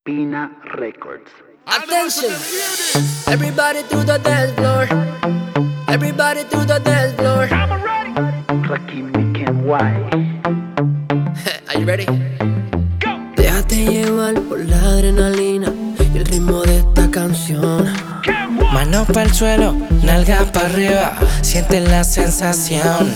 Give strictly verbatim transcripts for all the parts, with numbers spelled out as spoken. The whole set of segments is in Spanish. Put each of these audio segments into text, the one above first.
Pina Records. Attention, everybody to the dance floor. Everybody to the dance floor. Rakim Kenway. Are you ready? Go. Déjate llevar por la adrenalina y el ritmo de esta canción. Manos para el suelo, nalgas para arriba, siente la sensación.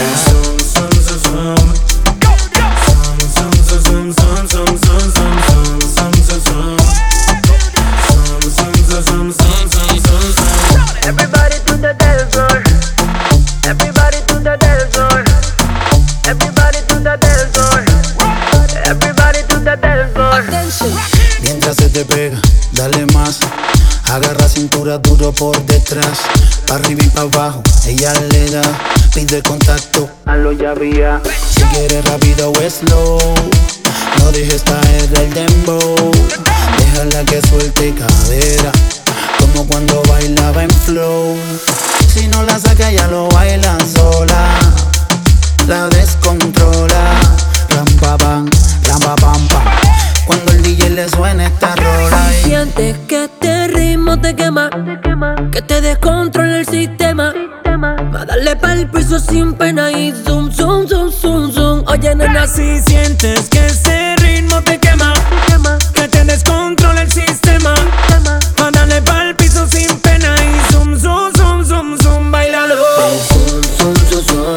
Everybody to the dance floor. Everybody to the dance floor. Everybody to the dance floor. Everybody to the dance floor. Attention. Mientras se te pega, dale más. Agarra cintura duro por detrás, pa' arriba y pa' abajo, ella le da. Pide contacto, Halo ya había. si quieres rápido o slow. No dejes caer el dembow. Déjala que suelte cadera, como cuando bailaba en flow. Si no la saca ya lo baila sola, la descontrola. Ram pa pam, ram pa pam pam. Cuando el D J le suena esta rola y Sientes que este ritmo te quema, que te descontrola el sistema. Va a darle pa'l piso sin pena y zoom, zoom, zoom, zoom, zoom. Oye, nena, Si sientes que ese ritmo te quema, que te descontrola el sistema, va a darle pa'l piso sin pena y zoom, zoom, zoom, zoom, zoom, bailalo. zoom, zoom, zoom, zoom.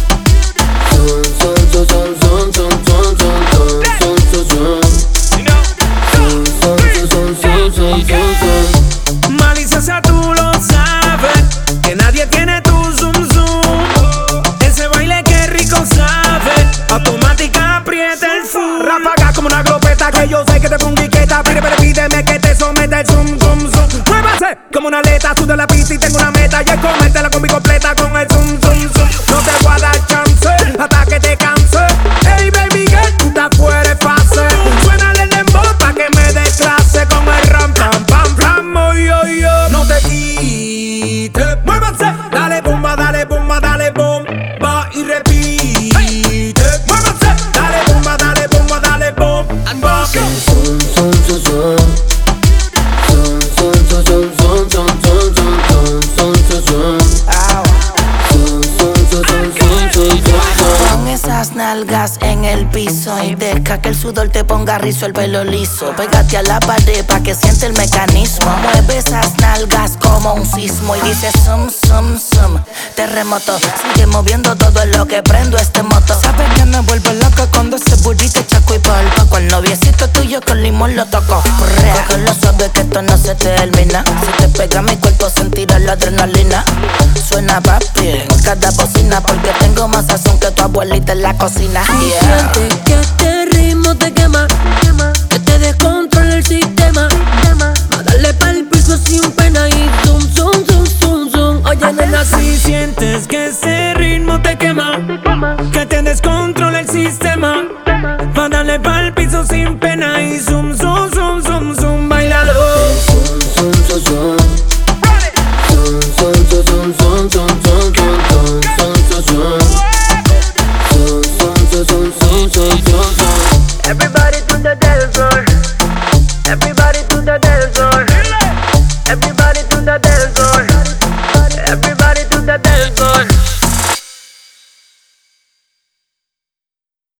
Zoom, zoom, zoom, zoom, zoom, zoom, zoom, zoom, zoom, zoom, zoom. Zoom, zoom, zoom, zoom, zoom, zoom, zoom. Maliciosa, tú lo sabes, que nadie tiene tu zoom, zoom. Ese baile que rico sabe, automática aprieta el full. Ráfaga como una glopeta, que yo sé que te pongo quieta. Pide, pero pídeme que te someta el zoom, zoom, zoom. Muévase como una aleta, sudo la pista y tengo una meta. Y es comértela con mi completa con el zoom, zoom, zoom. No te voy a dar chance hasta que te canse. Hey baby girl, tú te fueres fácil. Suénale el dembow pa' que me des clase con el ram, pam, pam, pam, oh, yo, yo. No te quites, muévase. Dale bomba, dale bomba, dale bomba y repite. Muévase, dale bomba, dale bomba, dale bomba. Zoom, zoom, zoom, zoom. Zoom, zoom, zoom, zoom, zoom, zoom, zoom, zoom, zoom, zoom, zoom. Zoom, zoom, zoom, zoom, zoom, zoom, zoom. Con esas nalgas en el piso y deja que el sudor te ponga rizo, el pelo liso. Pégate a la pared pa' que siente el mecanismo. Mueve esas nalgas como un sismo y dice sum, sum, sum. Terremoto, sigue moviendo todo lo que prendo este moto. Sabes que me vuelvo loca cuando ese burrito chaco y palpa. Con el noviecito tuyo con limón lo toco. Cógelo suave que esto no se termina. Si te pega mi cuerpo sentirás la adrenalina. Suena papi en cada bocina porque tengo más sazón que tu abuelita en la cocina. Yeah. Sientes que este ritmo te quema, que te descontrola el sistema. Va a darle pa'l piso sin pena y zoom, zoom, zoom, zoom, zoom. Oye, nena, Si sientes que ese ritmo te quema, que te descontrola el sistema, va a darle pa'l piso sin pena y zoom, zoom, zoom, zoom, zoom, bailalo. zoom, zoom, zoom, zoom. Zoom, zoom, zoom, zoom, zoom, zoom, zoom, zoom, zoom, zoom, zoom. Zoom, zoom, zoom, zoom, zoom, zoom, zoom. Everybody to the